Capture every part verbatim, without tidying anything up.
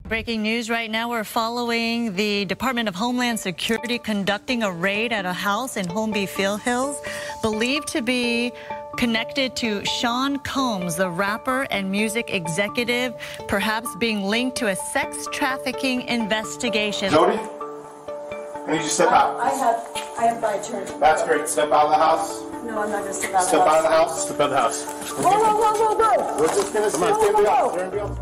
Breaking news right now. We're following the Department of Homeland Security conducting a raid at a house in Holmby Field Hills, believed to be connected to Sean Combs, the rapper and music executive, perhaps being linked to a sex trafficking investigation. Jody, I need you to step out. I have, I have my attorney. That's great. Step out of the house. No, I'm not going to step out of the Step house. out of the house. Step out of the house. Whoa, whoa, whoa, whoa, whoa. We're just going to stay in the house. Stay in the house.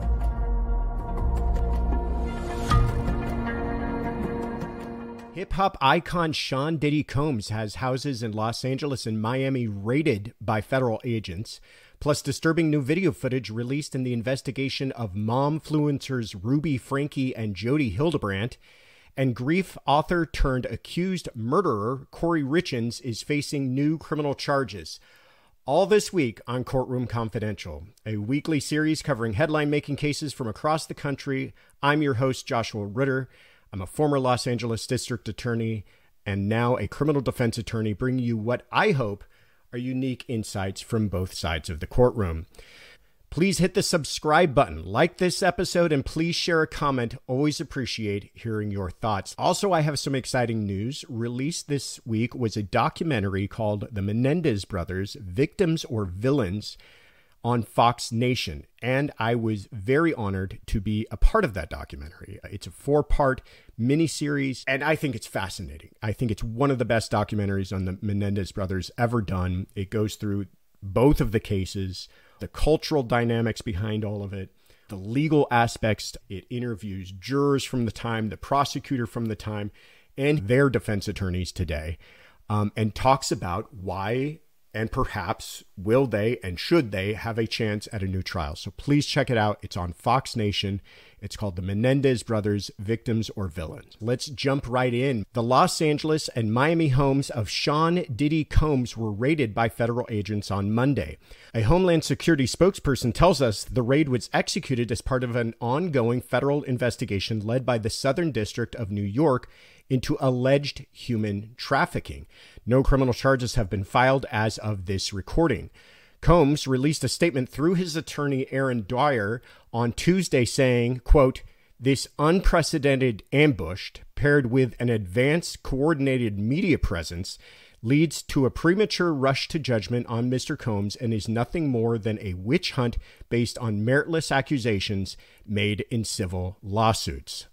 Hip-hop icon Sean Diddy Combs has houses in Los Angeles and Miami raided by federal agents, plus disturbing new video footage released in the investigation of momfluencers Ruby Franke and Jody Hildebrandt, and Grief author turned accused murderer Corey Richins is facing new criminal charges. All this week on Courtroom Confidential, a weekly series covering headline-making cases from across the country. I'm your host, Joshua Ritter. I'm a former Los Angeles district attorney and now a criminal defense attorney, bringing you what I hope are unique insights from both sides of the courtroom. Please hit the subscribe button, like this episode, and please share a comment. Always appreciate hearing your thoughts. Also, I have some exciting news. Released this week was a documentary called The Menendez Brothers, Victims or Villains, on Fox Nation, and I was very honored to be a part of that documentary. It's a four-part miniseries, and I think it's fascinating. I think it's one of the best documentaries on the Menendez brothers ever done. It goes through both of the cases, the cultural dynamics behind all of it, the legal aspects. It interviews jurors from the time, the prosecutor from the time, and their defense attorneys today, um, and talks about why and perhaps will they and should they have a chance at a new trial. So please check it out. It's on Fox Nation. It's called The Menendez Brothers, Victims or Villains. Let's jump right in. The Los Angeles and Miami homes of Sean Diddy Combs were raided by federal agents on Monday. A Homeland Security spokesperson tells us the raid was executed as part of an ongoing federal investigation led by the Southern District of New York into alleged human trafficking. No criminal charges have been filed as of this recording. Combs released a statement through his attorney, Aaron Dwyer, on Tuesday saying, quote, "This unprecedented ambush, paired with an advanced coordinated media presence, leads to a premature rush to judgment on Mister Combs and is nothing more than a witch hunt based on meritless accusations made in civil lawsuits."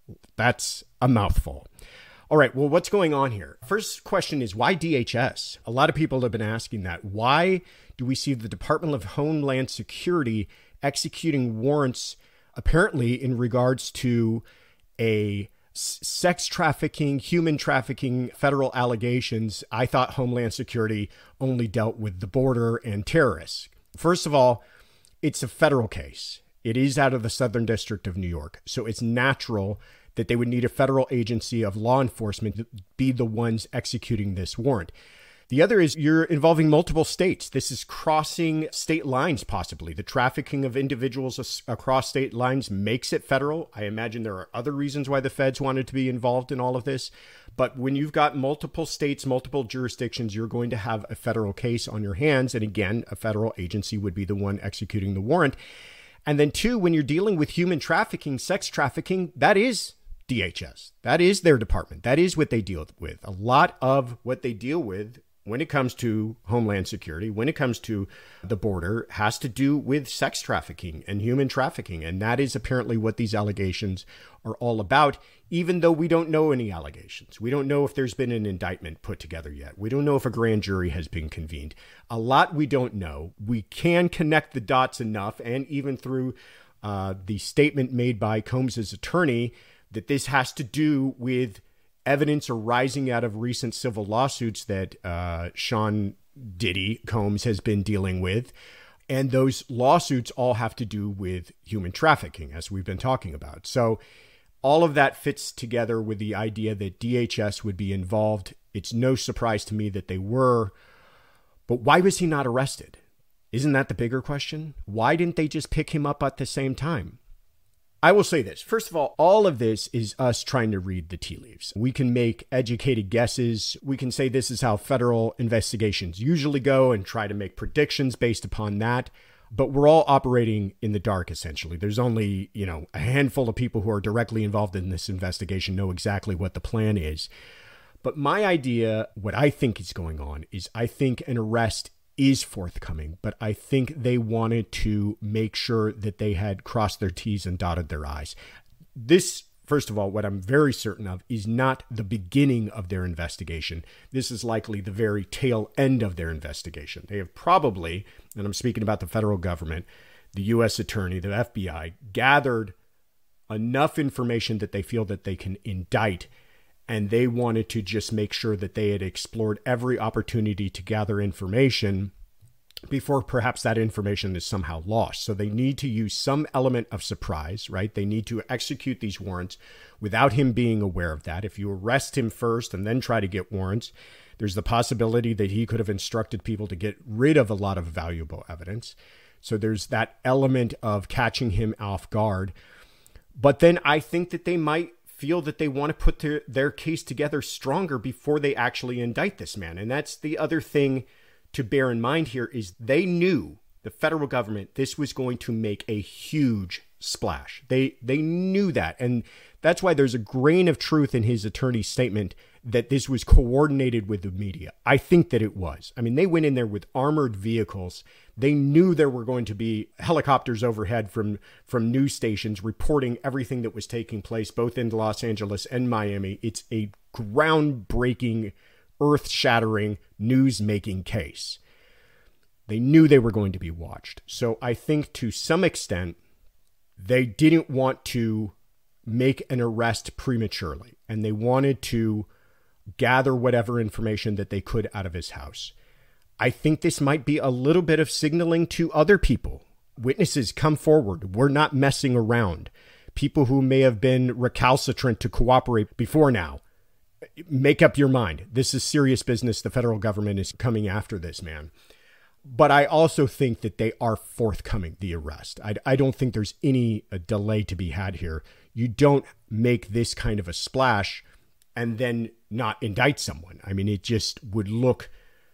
That's a mouthful. All right, well, what's going on here? First question is, why D H S? A lot of people have been asking that. Why do we see the Department of Homeland Security executing warrants, apparently in regards to a sex trafficking, human trafficking, federal allegations? I thought Homeland Security only dealt with the border and terrorists. First of all, it's a federal case. It is out of the Southern District of New York, so it's natural that they would need a federal agency of law enforcement to be the ones executing this warrant. The other is you're involving multiple states. This is crossing state lines, possibly. The trafficking of individuals across state lines makes it federal. I imagine there are other reasons why the feds wanted to be involved in all of this. But when you've got multiple states, multiple jurisdictions, you're going to have a federal case on your hands. And again, a federal agency would be the one executing the warrant. And then two, when you're dealing with human trafficking, sex trafficking, that is D H S. That is their department. That is what they deal with. A lot of what they deal with when it comes to Homeland Security, when it comes to the border, has to do with sex trafficking and human trafficking. And that is apparently what these allegations are all about, even though we don't know any allegations. We don't know if there's been an indictment put together yet. We don't know if a grand jury has been convened. A lot we don't know. We can connect the dots enough, and even through uh, the statement made by Combs' attorney, that this has to do with evidence arising out of recent civil lawsuits that uh, Sean Diddy Combs has been dealing with. And those lawsuits all have to do with human trafficking, as we've been talking about. So all of that fits together with the idea that D H S would be involved. It's no surprise to me that they were. But why was he not arrested? Isn't that the bigger question? Why didn't they just pick him up at the same time? I will say this. First of all, all of this is us trying to read the tea leaves. We can make educated guesses. We can say this is how federal investigations usually go and try to make predictions based upon that. But we're all operating in the dark, essentially. There's only, you know, a handful of people who are directly involved in this investigation know exactly what the plan is. But my idea, what I think is going on, is I think an arrest is forthcoming, but I think they wanted to make sure that they had crossed their T's and dotted their I's. This, first of all, what I'm very certain of is not the beginning of their investigation. This is likely the very tail end of their investigation. They have probably, and I'm speaking about the federal government, the U S attorney, the F B I, gathered enough information that they feel that they can indict, and they wanted to just make sure that they had explored every opportunity to gather information before perhaps that information is somehow lost. So they need to use some element of surprise, right? They need to execute these warrants without him being aware of that. If you arrest him first and then try to get warrants, there's the possibility that he could have instructed people to get rid of a lot of valuable evidence. So there's that element of catching him off guard. But then I think that they might feel that they want to put their, their case together stronger before they actually indict this man. And that's the other thing to bear in mind here, is they knew, the federal government, this was going to make a huge splash. They they knew that. And that's why there's a grain of truth in his attorney's statement that this was coordinated with the media. I think that it was. I mean, they went in there with armored vehicles. They knew there were going to be helicopters overhead from, from news stations reporting everything that was taking place, both in Los Angeles and Miami. It's a groundbreaking, earth-shattering, news-making case. They knew they were going to be watched. So I think to some extent, they didn't want to make an arrest prematurely, and they wanted to gather whatever information that they could out of his house. I think this might be a little bit of signaling to other people. Witnesses, come forward. We're not messing around. People who may have been recalcitrant to cooperate before now, make up your mind. This is serious business. The federal government is coming after this man. But I also think that they are forthcoming, the arrest. I, I don't think there's any uh, delay to be had here. You don't make this kind of a splash and then not indict someone. I mean, it just would look,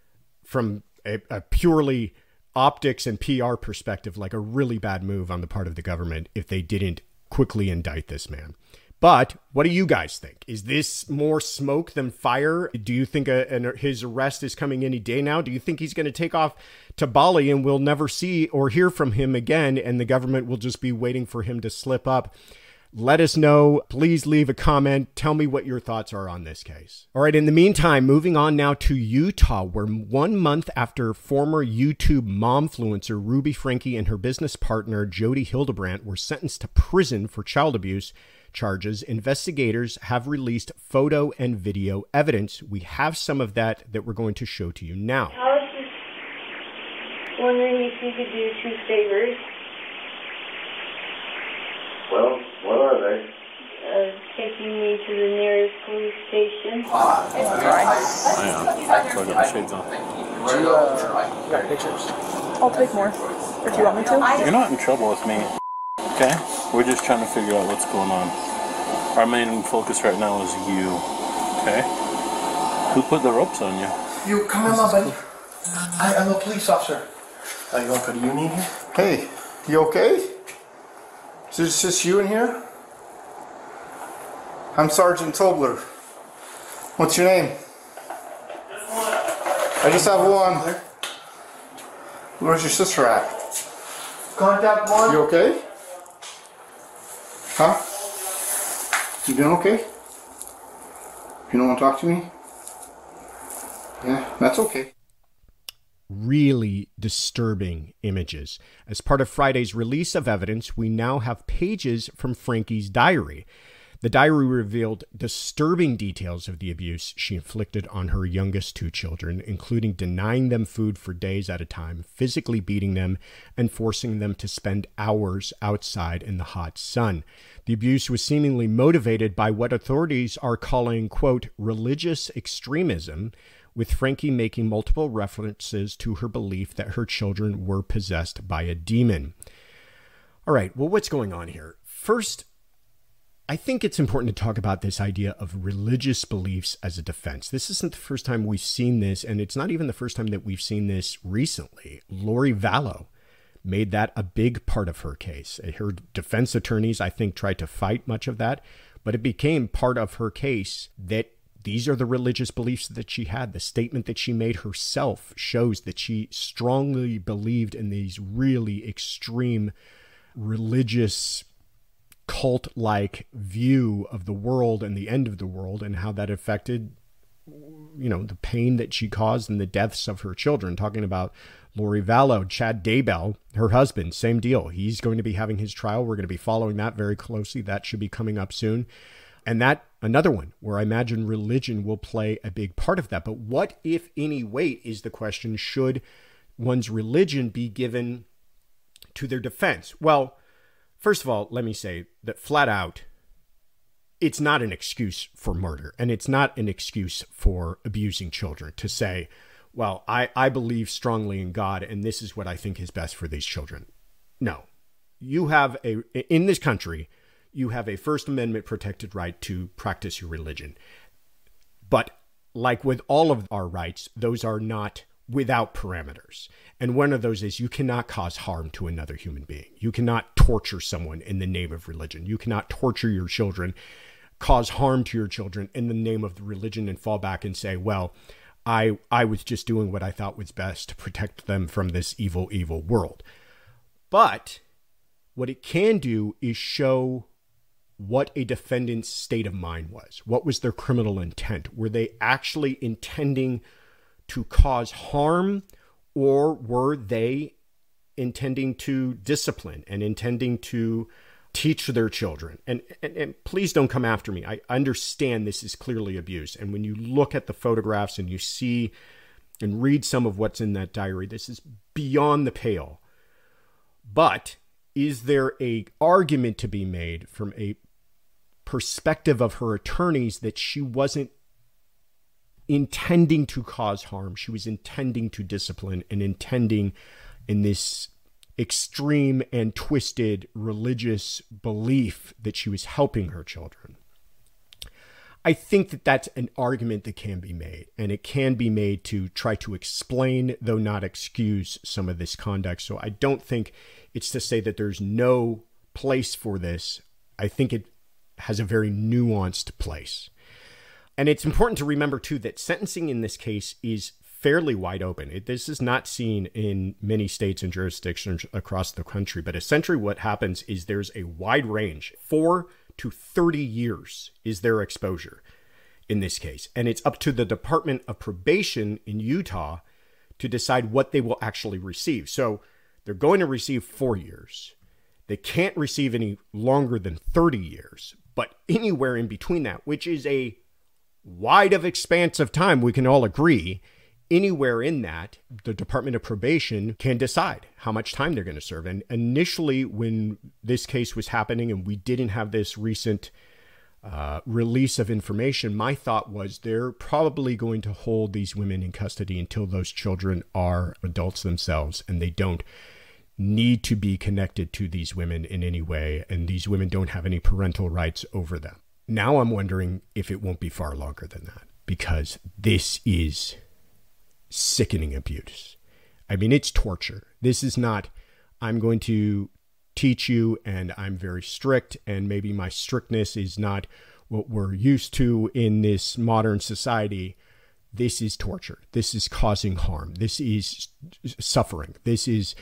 from a, a purely optics and P R perspective, like a really bad move on the part of the government if they didn't quickly indict this man. But what do you guys think? Is this more smoke than fire? Do you think a, an, his arrest is coming any day now? Do you think he's going to take off to Bali and we'll never see or hear from him again, and the government will just be waiting for him to slip up? Let us know. Please leave a comment. Tell me what your thoughts are on this case. All right. In the meantime, moving on now to Utah, where one month after former YouTube momfluencer Ruby Franke and her business partner Jody Hildebrandt were sentenced to prison for child abuse charges, investigators have released photo and video evidence. We have some of that that we're going to show to you now. I was just wondering if you could do two favors. Well, what are they? Uh, taking me to the nearest police station. I am. So I got my shades on. Do you, uh, you got pictures? I'll take more. Or do you want me to? You're not in trouble with me, okay? We're just trying to figure out what's going on. Our main focus right now is you, okay? Who put the ropes on you? You come in, my buddy. I, I'm a police officer. Are you okay? Do you need here? Hey, you okay? Is this just you in here? I'm Sergeant Tobler. What's your name? I just have one. Where's your sister at? Contact one. You okay? Huh? You doing okay? You don't want to talk to me? Yeah, that's okay. Really disturbing images. As part of Friday's release of evidence, we now have pages from Franke's diary. The diary revealed disturbing details of the abuse she inflicted on her youngest two children, including denying them food for days at a time, physically beating them, and forcing them to spend hours outside in the hot sun. The abuse was seemingly motivated by what authorities are calling, quote, religious extremism, with Franke making multiple references to her belief that her children were possessed by a demon. All right, well, what's going on here? First, I think it's important to talk about this idea of religious beliefs as a defense. This isn't the first time we've seen this, and it's not even the first time that we've seen this recently. Lori Vallow made that a big part of her case. Her defense attorneys, I think, tried to fight much of that, but it became part of her case that these are the religious beliefs that she had. The statement that she made herself shows that she strongly believed in these really extreme religious cult-like view of the world and the end of the world, and how that affected, you know, the pain that she caused and the deaths of her children. Talking about Lori Vallow, Chad Daybell, her husband, same deal. He's going to be having his trial. We're going to be following that very closely. That should be coming up soon. And that, another one where I imagine religion will play a big part of that. But what, if any, weight is the question, should one's religion be given to their defense? Well, first of all, let me say that flat out, it's not an excuse for murder, and it's not an excuse for abusing children to say, well, I, I believe strongly in God, and this is what I think is best for these children. No. You have a, in this country, you have a First Amendment protected right to practice your religion. But like with all of our rights, those are not without parameters. And one of those is you cannot cause harm to another human being. You cannot torture someone in the name of religion. You cannot torture your children, cause harm to your children in the name of the religion, and fall back and say, well, I I was just doing what I thought was best to protect them from this evil, evil world. But what it can do is show what a defendant's state of mind was. What was their criminal intent? Were they actually intending to cause harm, or were they intending to discipline and intending to teach their children? And, and, and please don't come after me. I understand this is clearly abuse. And when you look at the photographs and you see and read some of what's in that diary, this is beyond the pale. But is there a argument to be made from a perspective of her attorneys that she wasn't intending to cause harm? She was intending to discipline and intending, in this extreme and twisted religious belief, that she was helping her children. I think that that's an argument that can be made, and it can be made to try to explain, though not excuse, some of this conduct. So I don't think it's to say that there's no place for this. I think it has a very nuanced place. And it's important to remember, too, that sentencing in this case is fairly wide open. It, this is not seen in many states and jurisdictions across the country, but essentially what happens is there's a wide range. Four to thirty years is their exposure in this case. And it's up to the Department of Probation in Utah to decide what they will actually receive. So they're going to receive four years. They can't receive any longer than thirty years, but anywhere in between that, which is a wide of expanse of time, we can all agree, anywhere in that, the Department of Probation can decide how much time they're going to serve. And initially, when this case was happening and we didn't have this recent uh, release of information, my thought was they're probably going to hold these women in custody until those children are adults themselves and they don't need to be connected to these women in any way, and these women don't have any parental rights over them. Now I'm wondering if it won't be far longer than that, because this is sickening abuse. I mean, it's torture. This is not, I'm going to teach you and I'm very strict, and maybe my strictness is not what we're used to in this modern society. This is torture. This is causing harm. This is suffering. This is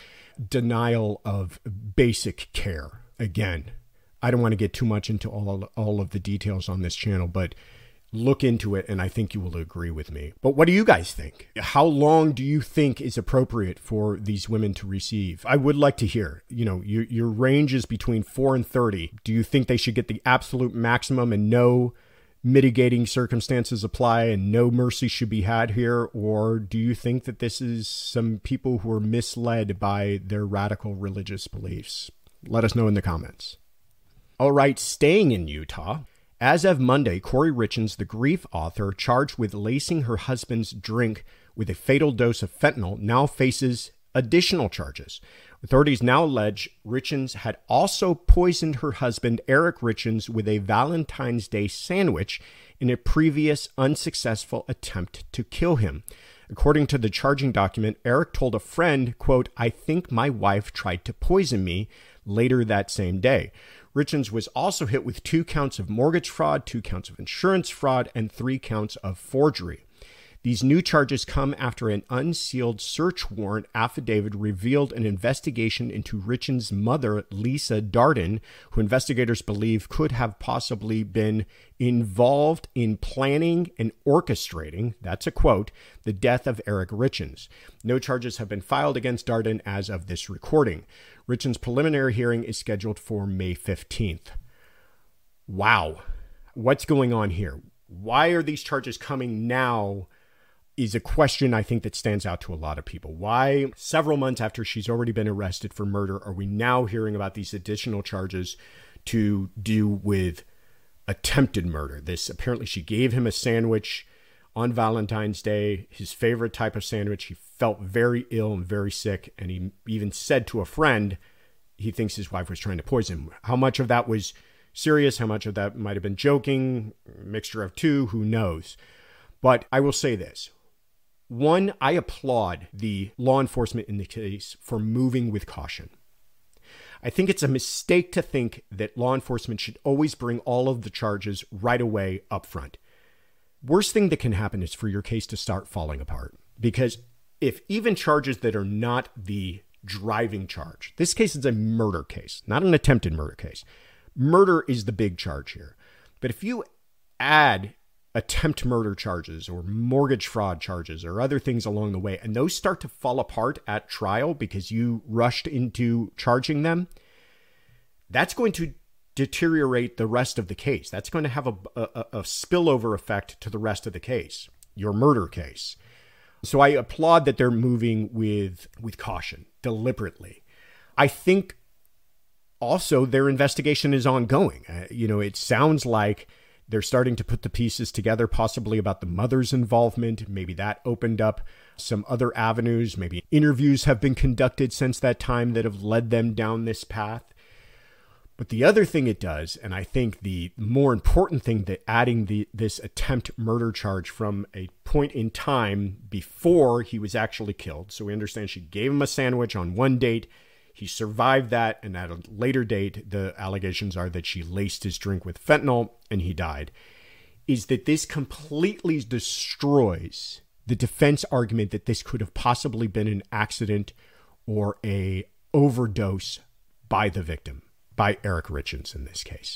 denial of basic care. Again, I don't want to get too much into all, all of the details on this channel, but look into it, and I think you will agree with me. But what do you guys think? How long do you think is appropriate for these women to receive? I would like to hear. You know, your, your range is between four and thirty. Do you think they should get the absolute maximum and no mitigating circumstances apply and no mercy should be had here? Or do you think that this is some people who are misled by their radical religious beliefs? Let us know in the comments. All right, staying in Utah. As of Monday, Corey Richins, the Grief author, charged with lacing her husband's drink with a fatal dose of fentanyl, now faces additional charges. Authorities now allege Richins had also poisoned her husband, Eric Richins, with a Valentine's Day sandwich in a previous unsuccessful attempt to kill him. According to the charging document, Eric told a friend, quote, "I think my wife tried to poison me," later that same day. Richins was also hit with two counts of mortgage fraud, two counts of insurance fraud, and three counts of forgery. These new charges come after an unsealed search warrant affidavit revealed an investigation into Richins' mother, Lisa Darden, who investigators believe could have possibly been involved in planning and orchestrating, that's a quote, the death of Eric Richins. No charges have been filed against Darden as of this recording. Richins' preliminary hearing is scheduled for May fifteenth. Wow. What's going on here? Why are these charges coming now? Is a question I think that stands out to a lot of people. Why, several months after she's already been arrested for murder, are we now hearing about these additional charges to do with attempted murder? This, apparently she gave him a sandwich on Valentine's Day, his favorite type of sandwich. He felt very ill and very sick, and he even said to a friend he thinks his wife was trying to poison him. How much of that was serious? How much of that might have been joking? Mixture of two, who knows? But I will say this. One, I applaud the law enforcement in the case for moving with caution. I think it's a mistake to think that law enforcement should always bring all of the charges right away up front. Worst thing that can happen is for your case to start falling apart. Because if even charges that are not the driving charge, this case is a murder case, not an attempted murder case. Murder is the big charge here. But if you add attempt murder charges or mortgage fraud charges or other things along the way, and those start to fall apart at trial because you rushed into charging them, that's going to deteriorate the rest of the case. That's going to have a, a, a spillover effect to the rest of the case, your murder case. So I applaud that they're moving with, with caution, deliberately. I think also their investigation is ongoing. Uh, you know, it sounds like they're starting to put the pieces together, possibly about the mother's involvement. Maybe that opened up some other avenues. Maybe interviews have been conducted since that time that have led them down this path. But the other thing it does, and I think the more important thing, that adding the this attempt murder charge from a point in time before he was actually killed. So we understand she gave him a sandwich on one date. He survived that, and at a later date, the allegations are that she laced his drink with fentanyl and he died, is that this completely destroys the defense argument that this could have possibly been an accident or a overdose by the victim, by Eric Richins in this case.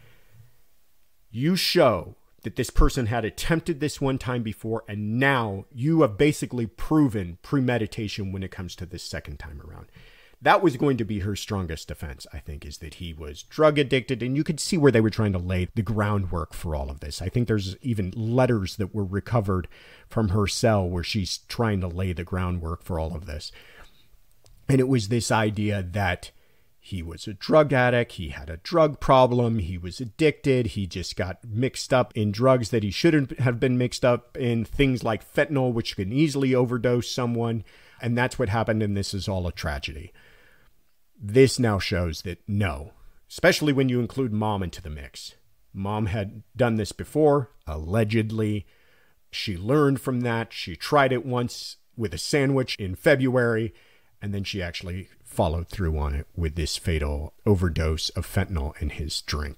You show that this person had attempted this one time before, and now you have basically proven premeditation when it comes to this second time around. That was going to be her strongest defense, I think, is that he was drug addicted. And you could see where they were trying to lay the groundwork for all of this. I think there's even letters that were recovered from her cell where she's trying to lay the groundwork for all of this. And it was this idea that he was a drug addict. He had a drug problem. He was addicted. He just got mixed up in drugs that he shouldn't have been mixed up in, things like fentanyl, which can easily overdose someone. And that's what happened. And this is all a tragedy. This now shows that no, especially when you include mom into the mix. Mom had done this before, allegedly. She learned from that. She tried it once with a sandwich in February, and then she actually followed through on it with this fatal overdose of fentanyl in his drink.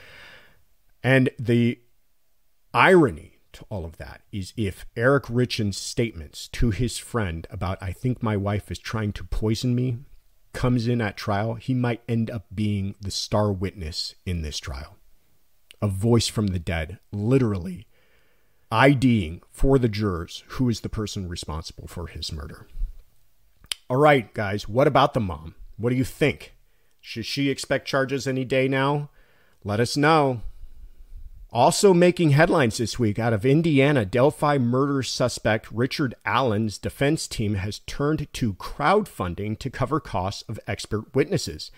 And the irony to all of that is, if Eric Richins' statements to his friend about, "I think my wife is trying to poison me," comes in at trial, he might end up being the star witness in this trial. A voice from the dead, literally IDing for the jurors who is the person responsible for his murder. All right, guys, what about the mom? What do you think? Should she expect charges any day now? Let us know. Also making headlines this week out of Indiana, Delphi murder suspect Richard Allen's defense team has turned to crowdfunding to cover costs of expert witnesses.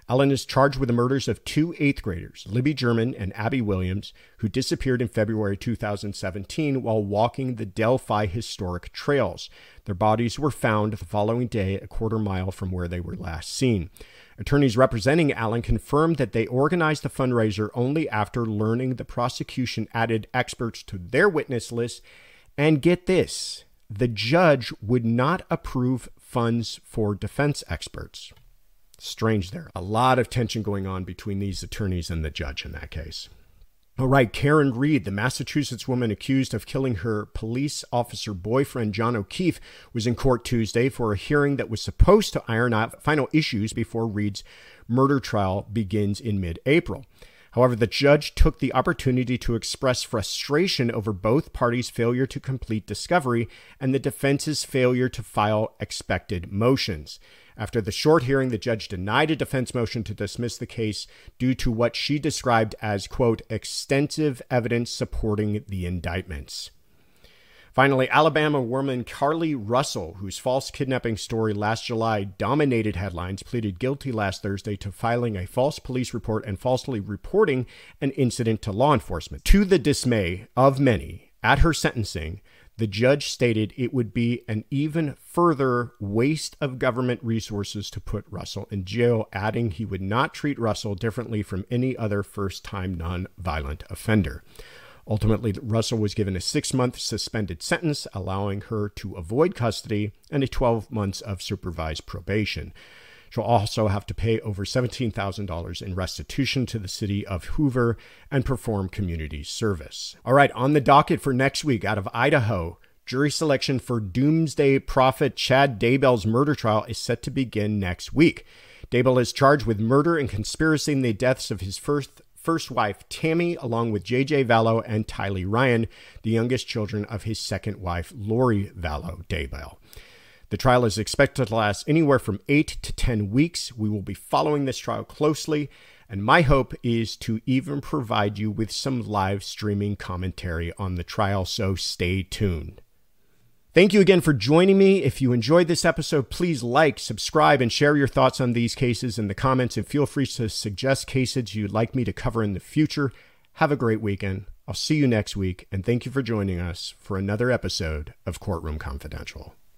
Allen is charged with the murders of two eighth graders, Libby German and Abby Williams, who disappeared in February two thousand seventeen while walking the Delphi Historic Trails. Their bodies were found the following day a quarter mile from where they were last seen. Attorneys representing Allen confirmed that they organized the fundraiser only after learning the prosecution added experts to their witness list. And get this, the judge would not approve funds for defense experts. Strange there. A lot of tension going on between these attorneys and the judge in that case. All right, Karen Reed, the Massachusetts woman accused of killing her police officer boyfriend, John O'Keefe, was in court Tuesday for a hearing that was supposed to iron out final issues before Reed's murder trial begins in mid-April. However, the judge took the opportunity to express frustration over both parties' failure to complete discovery and the defense's failure to file expected motions. After the short hearing, the judge denied a defense motion to dismiss the case due to what she described as, quote, extensive evidence supporting the indictments. Finally, Alabama woman Carlee Russell, whose false kidnapping story last July dominated headlines, pleaded guilty last Thursday to filing a false police report and falsely reporting an incident to law enforcement. To the dismay of many, at her sentencing, the judge stated it would be an even further waste of government resources to put Russell in jail, adding he would not treat Russell differently from any other first-time non-violent offender. Ultimately, Russell was given a six-month suspended sentence, allowing her to avoid custody, and a twelve months of supervised probation. She'll also have to pay over seventeen thousand dollars in restitution to the city of Hoover and perform community service. All right, on the docket for next week out of Idaho, jury selection for doomsday prophet Chad Daybell's murder trial is set to begin next week. Daybell is charged with murder and conspiracy in the deaths of his first first wife, Tammy, along with J J Vallow and Tylee Ryan, the youngest children of his second wife, Lori Vallow Daybell. The trial is expected to last anywhere from eight to ten weeks. We will be following this trial closely, and my hope is to even provide you with some live streaming commentary on the trial, so stay tuned. Thank you again for joining me. If you enjoyed this episode, please like, subscribe, and share your thoughts on these cases in the comments, and feel free to suggest cases you'd like me to cover in the future. Have a great weekend. I'll see you next week, and thank you for joining us for another episode of Courtroom Confidential.